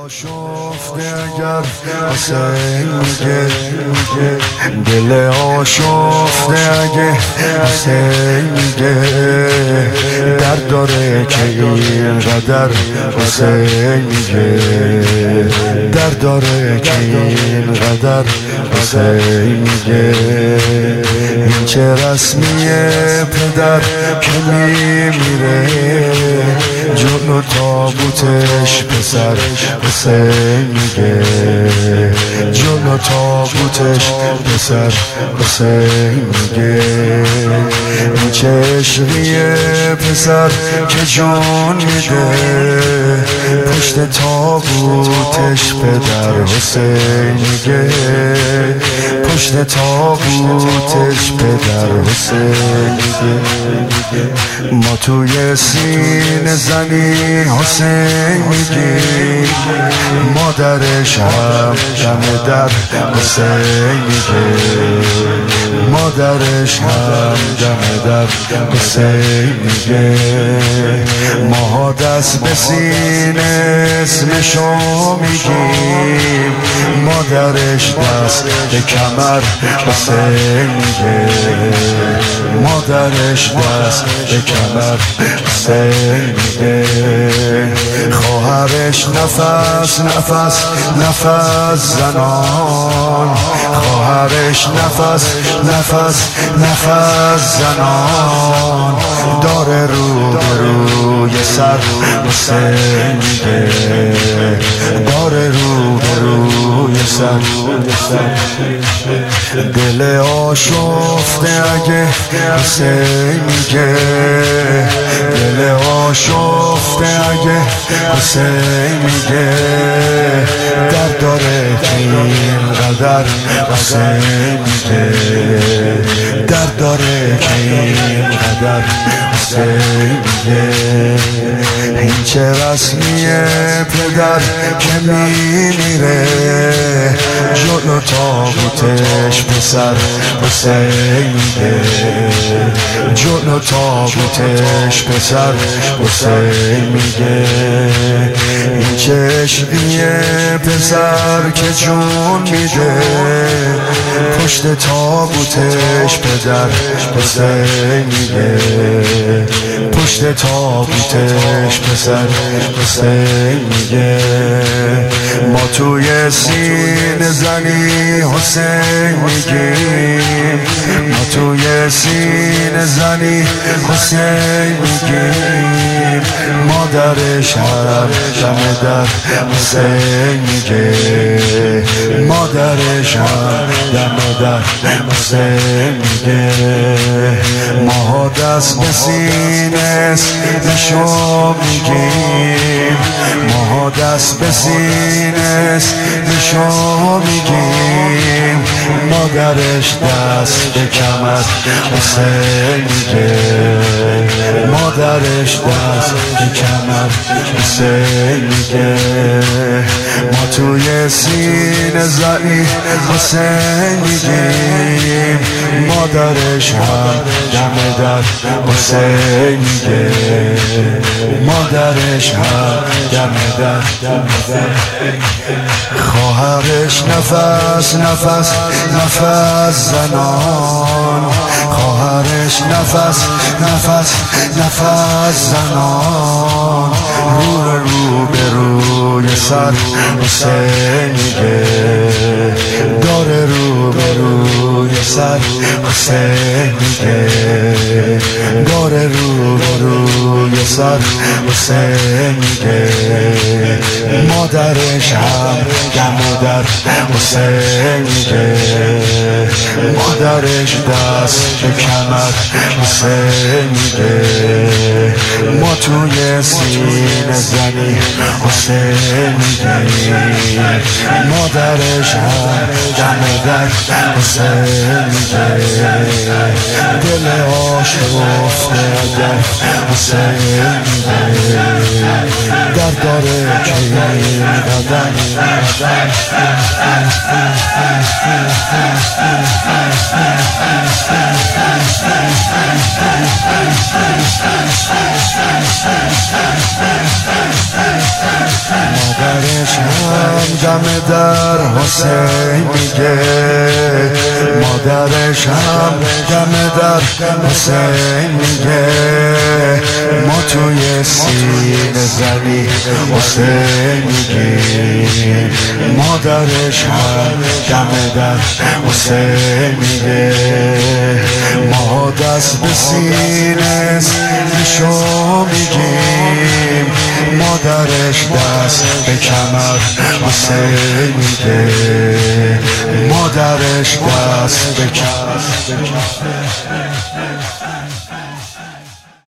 آشفته اگر حسین میگه دل آشفته اگه حسین میگه درد داره که اینقدر حسین میگه درد داره که اینقدر حسین میگه این چه رسمیه پدر که میمیره جون و تابوتش پسر حسین میگه جون و تابوتش پسر حسین میگه این چه عشقیه پسر که جون میده پشت تابوتش پدر حسین میگه پشت تابوتش پدر حسین میگه ما توی سینه زنی حسین میگیم مادرش هم دم در حسین میگه مادرش هم دم در حسین میگه ما دست به سینه اسمشو میگیم مادرش دست به کمر حسین میگه مادرش دست به کمر حسین میگه خواهرش نفس نفس نفس زنان خواهرش نفس نفس نفس زنان داره رو به روی سر حسین میگه داره رو به روی سر دل آشفته اگه حسین میگه دل آشفته اگه حسین میگه درد داره که اینقدر حسین میگه درد داره که اینقدر حسین میگه این چه رسمیه پدر که میمیره جلو تابوتش پسر حسین میگه جلو تابوتش پسر حسین میگه این چه عشقیه پسر که جون میده پشت تابوتش پدر حسین میگه پشت تابوتش پسر حسین میگه ما توی سینه زنی حسین میگیم ما توی سینه زنی حسین میگیم مادرش هم دم در حسین میگه مادرش هم دم در حسین میگه ما دست به سینه نشو میگیم ما دست به سینه نشو میگیم مادرش دست به کمر حسین میگه مادرش دست به کمر حسین میگه ما توی سینه زنی حسین میگیم مادرش هم دم در حسین میگه مادرش هم دم در خواهرش نفس نفس نفس زنان خواهرش نفس نفس نفس زنان رو به روی سر حسین میگه داره رو به روی سر حسین میگه داره رو به روی سر حسین میگه مادرش هم دم در حسین میگه مادرش دست به کمر حسین میگه ما توی سینه زنی حسین میگه مادرش هم دم در حسین میگه دل آشفته اگر حسین میگه درد داره که اینقدر مادرش دم در حسین میگه، مادرش هم دم در حسین میگه، ما توی سینه زنی حسین میگه، مادرش هم دم در حسین میگه، ما دست به سینه شو میگیم، مادرش دست به کمر حسین میگه، مادرش دست به کمر